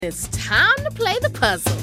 It's time to play the puzzle.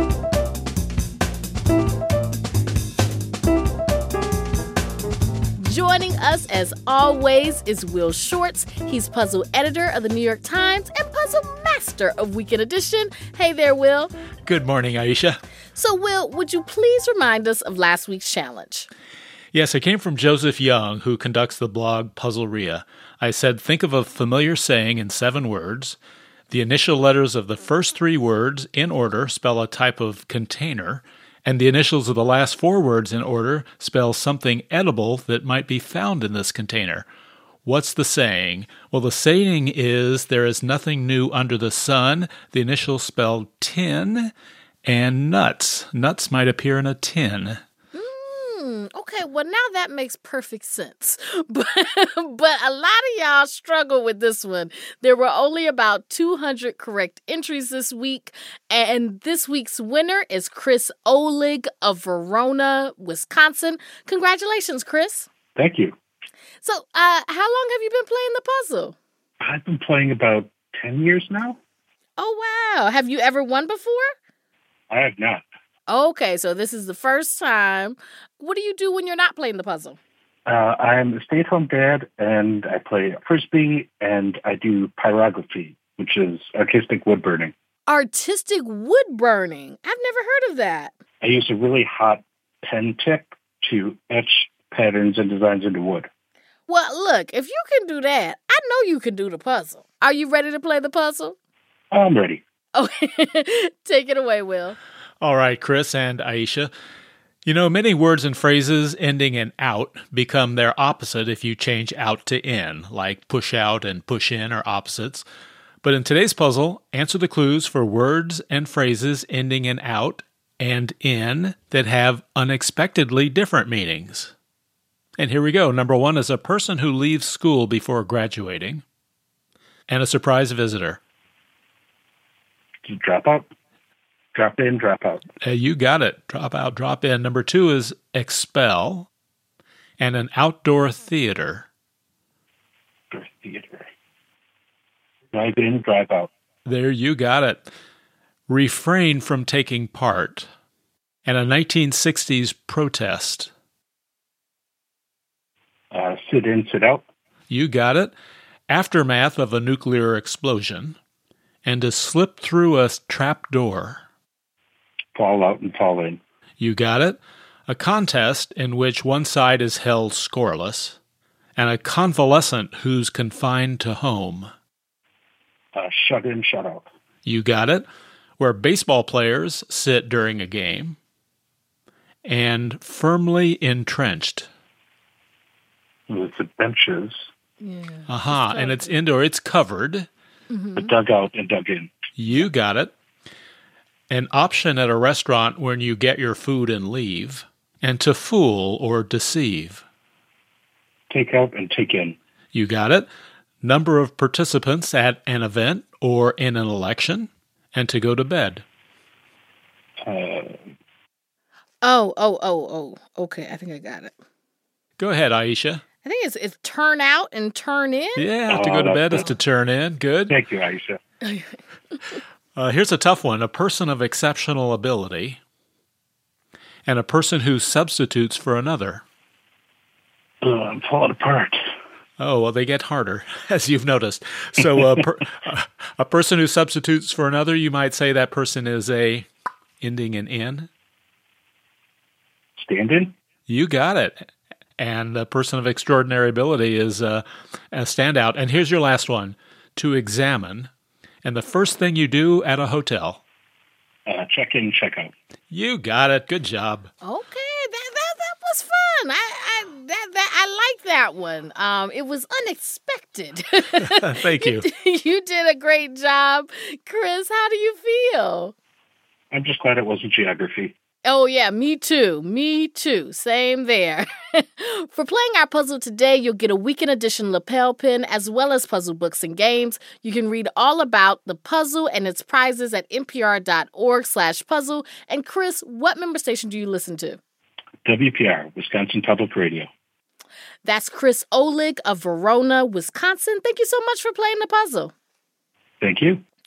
Joining us, as always, is Will Shortz. He's puzzle editor of the New York Times and puzzle master of Weekend Edition. Hey there, Will. Good morning, Aisha. So, Will, would you please remind us of last week's challenge? Yes, it came from Joseph Young, who conducts the blog Puzzleria. I said, think of a familiar saying in 7 words. The initial letters of the first 3 words in order spell a type of container, and the initials of the last 4 words in order spell something edible that might be found in this container. What's the saying? Well, the saying is there is nothing new under the sun. The initials spell tin, and nuts. Nuts might appear in a tin. Okay, well, now that makes perfect sense. But a lot of y'all struggle with this one. There were only about 200 correct entries this week, and this week's winner is Chris Olig of Verona, Wisconsin. Congratulations, Chris. Thank you. So, how long have you been playing the puzzle? I've been playing about 10 years now. Oh, wow. Have you ever won before? I have not. Okay, so this is the first time. What do you do when you're not playing the puzzle? I'm a stay-at-home dad, and I play Frisbee, and I do pyrography, which is artistic wood burning. Artistic wood burning? I've never heard of that. I use a really hot pen tip to etch patterns and designs into wood. Well, look, if you can do that, I know you can do the puzzle. Are you ready to play the puzzle? I'm ready. Okay, take it away, Will. All right, Chris and Aisha. You know, many words and phrases ending in out become their opposite if you change out to in, like push out and push in are opposites. But in today's puzzle, answer the clues for words and phrases ending in out and in that have unexpectedly different meanings. And here we go. Number 1 is a person who leaves school before graduating, and a surprise visitor. Drop out. Drop in, drop out. You got it. Drop out, drop in. Number 2 is expel, and an outdoor theater. Theater. Drive in, drive out. There, you got it. Refrain from taking part, and a 1960s protest. Sit in, sit out. You got it. Aftermath of a nuclear explosion, and to slip through a trap door. Fall out and fall in. You got it. A contest in which one side is held scoreless, and a convalescent who's confined to home. Shut in, shut out. You got it. Where baseball players sit during a game, and firmly entrenched. It's the benches. Yeah. Aha, and it's indoor. It's covered. Mm-hmm. Dug out and dug in. You got it. An option at a restaurant when you get your food and leave, and to fool or deceive. Take out and take in. You got it. Number of participants at an event or in an election, and to go to bed. Okay, I think I got it. Go ahead, Aisha. I think it's turn out and turn in. Yeah, to go to bed is to turn in. Good. Thank you, Aisha. Here's a tough one. A person of exceptional ability and a person who substitutes for another. I'm falling apart. Oh, well, they get harder, as you've noticed. So a person who substitutes for another, you might say that person is a ending in in. Stand in? You got it. And a person of extraordinary ability is a standout. And here's your last one. To examine. And the first thing you do at a hotel. Check in, check out. You got it. Good job. Okay, that was fun. I like that one. It was unexpected. Thank you. You did a great job. Chris, how do you feel? I'm just glad it wasn't geography. Oh, yeah, me too. Me too. Same there. For playing our puzzle today, you'll get a Weekend Edition lapel pin as well as puzzle books and games. You can read all about the puzzle and its prizes at npr.org/puzzle. And Chris, what member station do you listen to? WPR, Wisconsin Public Radio. That's Chris Olig of Verona, Wisconsin. Thank you so much for playing the puzzle. Thank you.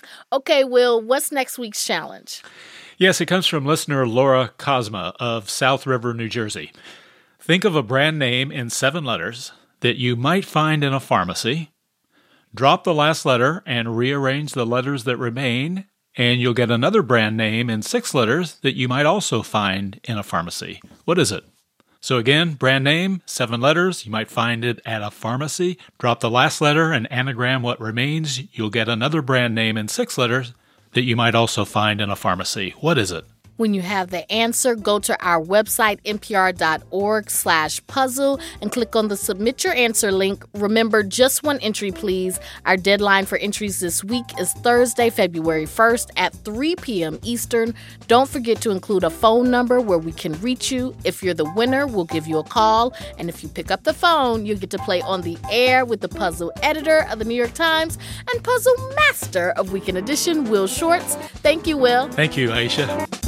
Okay, Will, what's next week's challenge? Yes, it comes from listener Laura Cosma of South River, New Jersey. Think of a brand name in 7 letters that you might find in a pharmacy. Drop the last letter and rearrange the letters that remain, and you'll get another brand name in 6 letters that you might also find in a pharmacy. What is it? So again, brand name, 7 letters. You might find it at a pharmacy. Drop the last letter and anagram what remains. You'll get another brand name in 6 letters that you might also find in a pharmacy. What is it? When you have the answer, go to our website, npr.org/puzzle, and click on the Submit Your Answer link. Remember, just 1 entry, please. Our deadline for entries this week is Thursday, February 1st at 3 p.m. Eastern. Don't forget to include a phone number where we can reach you. If you're the winner, we'll give you a call. And if you pick up the phone, you'll get to play on the air with the puzzle editor of the New York Times and puzzle master of Weekend Edition, Will Shortz. Thank you, Will. Thank you, Aisha.